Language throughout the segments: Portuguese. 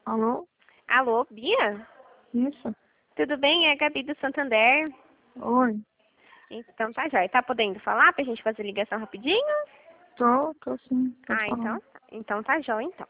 Alô? Alô, Bia? Isso? Tudo bem? É a Gabi do Santander. Oi. Então tá jóia. Tá podendo falar pra gente fazer ligação rapidinho? Tô sim. Pode Ah, falar. então tá jóia, então.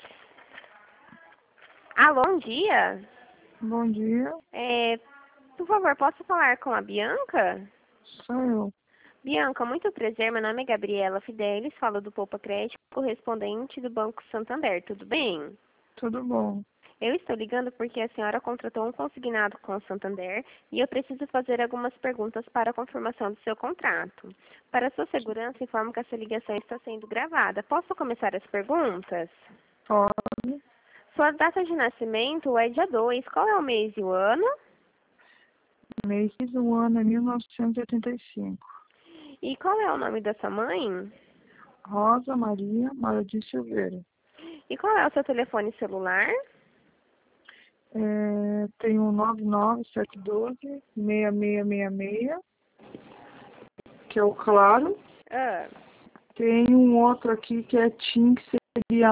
Alô, bom dia. Bom dia. Por favor, posso falar com a Bianca? Sou eu. Bianca, muito prazer. Meu nome é Gabriela Fidelis, falo do Poupa Crédito, correspondente do Banco Santander. Tudo bem? Tudo bom? Eu estou ligando porque a senhora contratou um consignado com o Santander e eu preciso fazer algumas perguntas para a confirmação do seu contrato. Para sua segurança, informo que essa ligação está sendo gravada. Posso começar as perguntas? Pode. Sua data de nascimento é dia 2. Qual é o mês e o ano? Mês do ano é 1985. E qual é o nome da sua mãe? Rosa Maria de Silveira. E qual é o seu telefone celular? Tenho 99712-6666, que é o claro. Ah, Tem um outro aqui que é TIM, que seria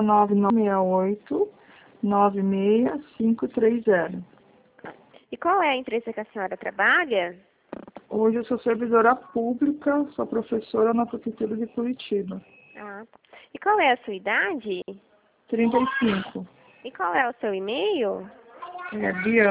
9968-96530. e qual é a empresa que a senhora trabalha? Hoje eu sou servidora pública, sou professora na Prefeitura de Curitiba. Ah, tá. E qual é a sua idade? 35. E qual é o seu e-mail? É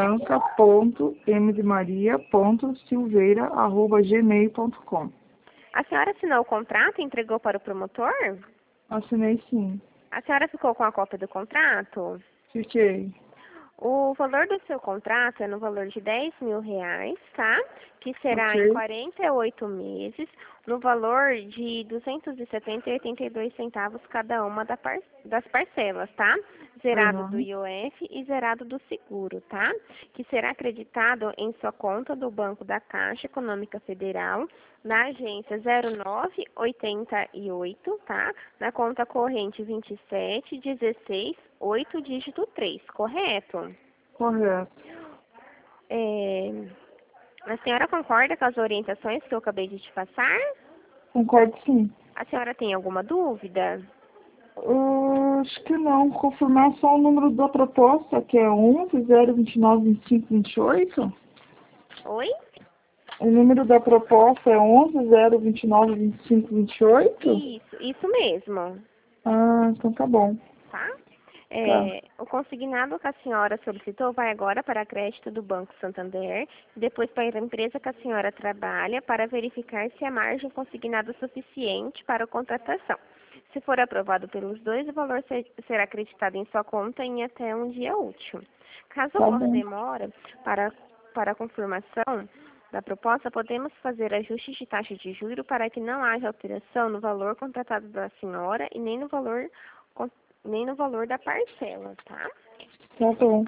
bianca.mdemaria.silveira@gmail.com. A senhora assinou o contrato e entregou para o promotor? Assinei sim. A senhora ficou com a cópia do contrato? Fiquei. O valor do seu contrato é no valor de R$ 10.000, tá? Que será em Ok. 48 meses, no valor de 270,82 centavos cada uma das parcelas, tá? Zerado do Uhum. IOF e zerado do seguro, tá? Que será acreditado em sua conta do Banco da Caixa Econômica Federal, na agência 0988, tá? Na conta corrente 2716 8 dígito 3, correto? Correto. É, a senhora concorda com as orientações que eu acabei de te passar? Concordo sim. A senhora tem alguma dúvida? Acho que não. Confirmar só o número da proposta, que é 11-029-2528. Oi? O número da proposta é 11-029-2528. Isso mesmo, Ah, então tá bom. tá? Tá. O consignado que a senhora solicitou vai agora para a crédito do Banco Santander, depois para a empresa que a senhora trabalha, para verificar se a margem consignada é suficiente para a contratação. Se for aprovado pelos dois, o valor será acreditado em sua conta em até um dia útil. Caso Tá ocorra bom. demora para a confirmação da proposta, podemos fazer ajustes de taxa de juro para que não haja alteração no valor contratado da senhora e nem no valor da parcela, tá? Tá bom.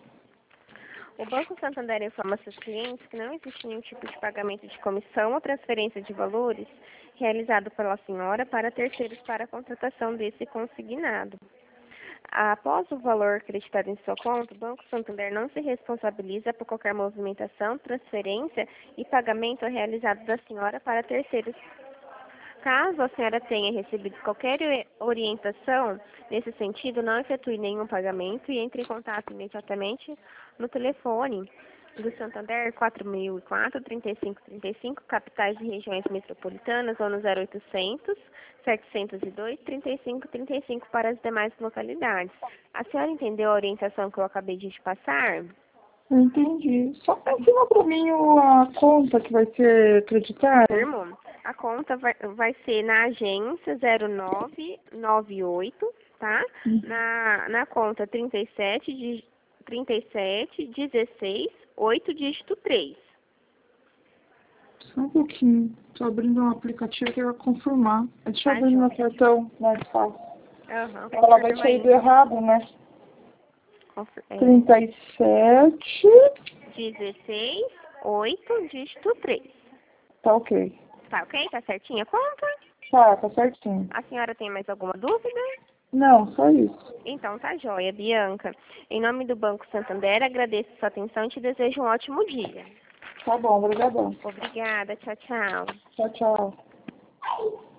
O Banco Santander informa seus clientes que não existe nenhum tipo de pagamento de comissão ou transferência de valores realizado pela senhora para terceiros para a contratação desse consignado. Após o valor acreditado em sua conta, o Banco Santander não se responsabiliza por qualquer movimentação, transferência e pagamento realizado da senhora para terceiros. Caso a senhora tenha recebido qualquer orientação nesse sentido, não efetue nenhum pagamento e entre em contato imediatamente no telefone do Santander 4004-3535, capitais e regiões metropolitanas, ou no 0800 702 3535 para as demais localidades. A senhora entendeu a orientação que eu acabei de te passar? Entendi. Só confirma pra mim a conta que vai ser acreditada. Firmo. A conta vai ser na agência 0998, tá? Na conta 3716 8 dígito 3. Só um pouquinho. Tô abrindo um aplicativo que vai confirmar. Deixa eu Tá, abrir meu joia? cartão mais fácil. Aham, Ela vai confirma ter aí. ido errado, né? É, 37. 16 8 dígito 3. Tá ok. Tá ok? Tá certinha a conta? Tá certinho. A senhora tem mais alguma dúvida? Não, só isso. Então tá joia, Bianca. Em nome do Banco Santander, agradeço sua atenção e te desejo um ótimo dia. Tá bom, obrigadão. Obrigada, tchau, tchau. Tchau, tchau.